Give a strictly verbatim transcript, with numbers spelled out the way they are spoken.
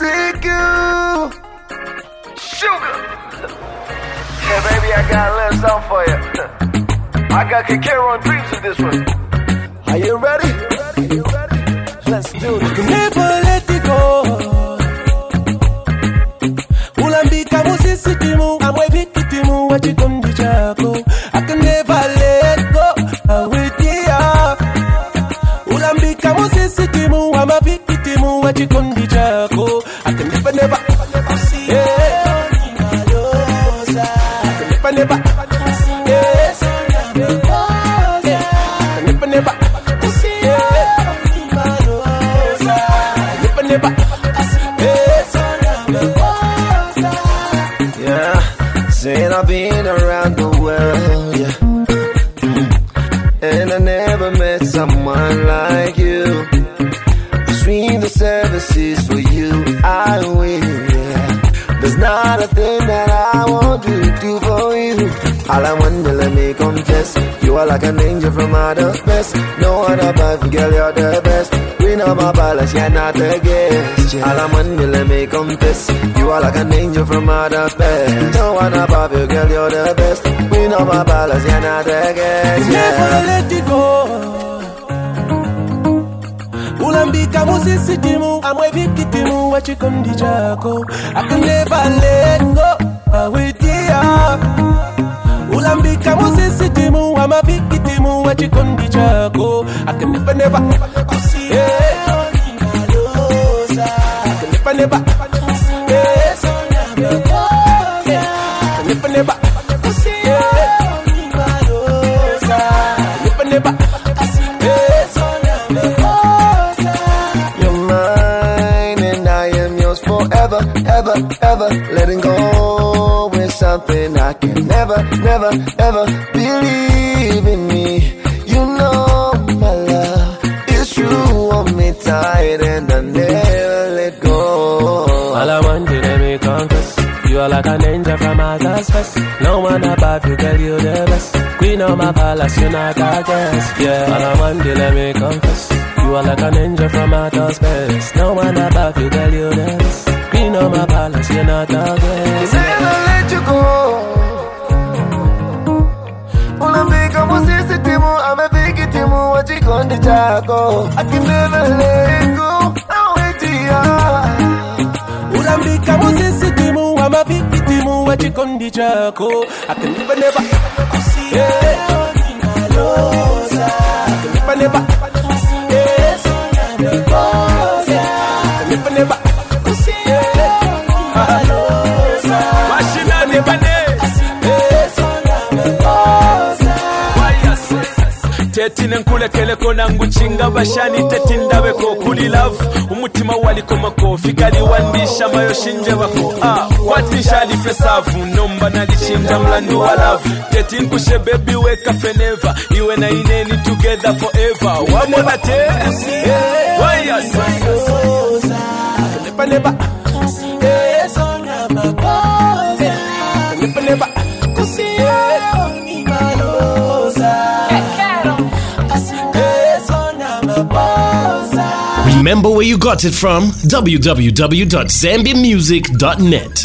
seek you. Sugar. Hey baby, I got a little something for you. I got Kikero and Dreams in this one. Are you ready? Are you ready? Let's do this. Never let it go. Ulambika musisi timu, amwe viki timu, wachikondi chako. I can never let go. I'm with you. Ulambika musisi timu, ama viki timu, wachikondi chako. I can never, never. Yeah. I can never, never. Yeah. I can never, never. Saying I've been around the world, yeah, and I never met someone like you. Between the services for you, I will, yeah. There's not a thing that I won't do, do for you. All I want to let me confess, you are like an angel from outer space. No one above, girl, you're the best. Queen of my palace, you're not the guest, yeah. All I want to let me confess, you are like an angel from outer space. No one above you, girl, you're the best. Queen of my palace, you're not the guest, yeah. Never let it go. Ulambika musisi timu, amwe viki timu, wachikondi chako. I can never let go. I'm with you. Ulambika musisi timu, ama viki timu, wachikondi chako. I can never, never. Yeah. I can never, never. Yeah. I can never, never. Ever, ever, ever letting go is something I can never, never, ever believe in me. You know my love is true, hold me tight and I never let go. All I want you to me confess, you are like an angel from outer space. No one above you, girl, you the best. Queen of my palace, you're not a guest, yeah. All I want you to me confess, you are like an angel from outer space. No one above you, girl, you the best. Queen of my palace, you're not a guest. Never let you go. Ulambika musisi timu, ame viki timu, wachikondi chako. I can never let go. I'm with you. Ulambika musisi timu, ama viki timu, wachikondi chako. I can never, never. Yeah. I can never, never. Yeah. I can never, never. Tetine nkulekele kona nguchinga bashani tetindabe ko kuli love umutima waliko makofi kali wandisha mayo shinje bako ah kwatisha alifesavu nomba nalishinja mlandu wa love tetin kushe baby weka feneva iwe na ineni together forever wamona te why yes never never yes on my boss never never Remember where you got it from? w w w dot zambia music dot net.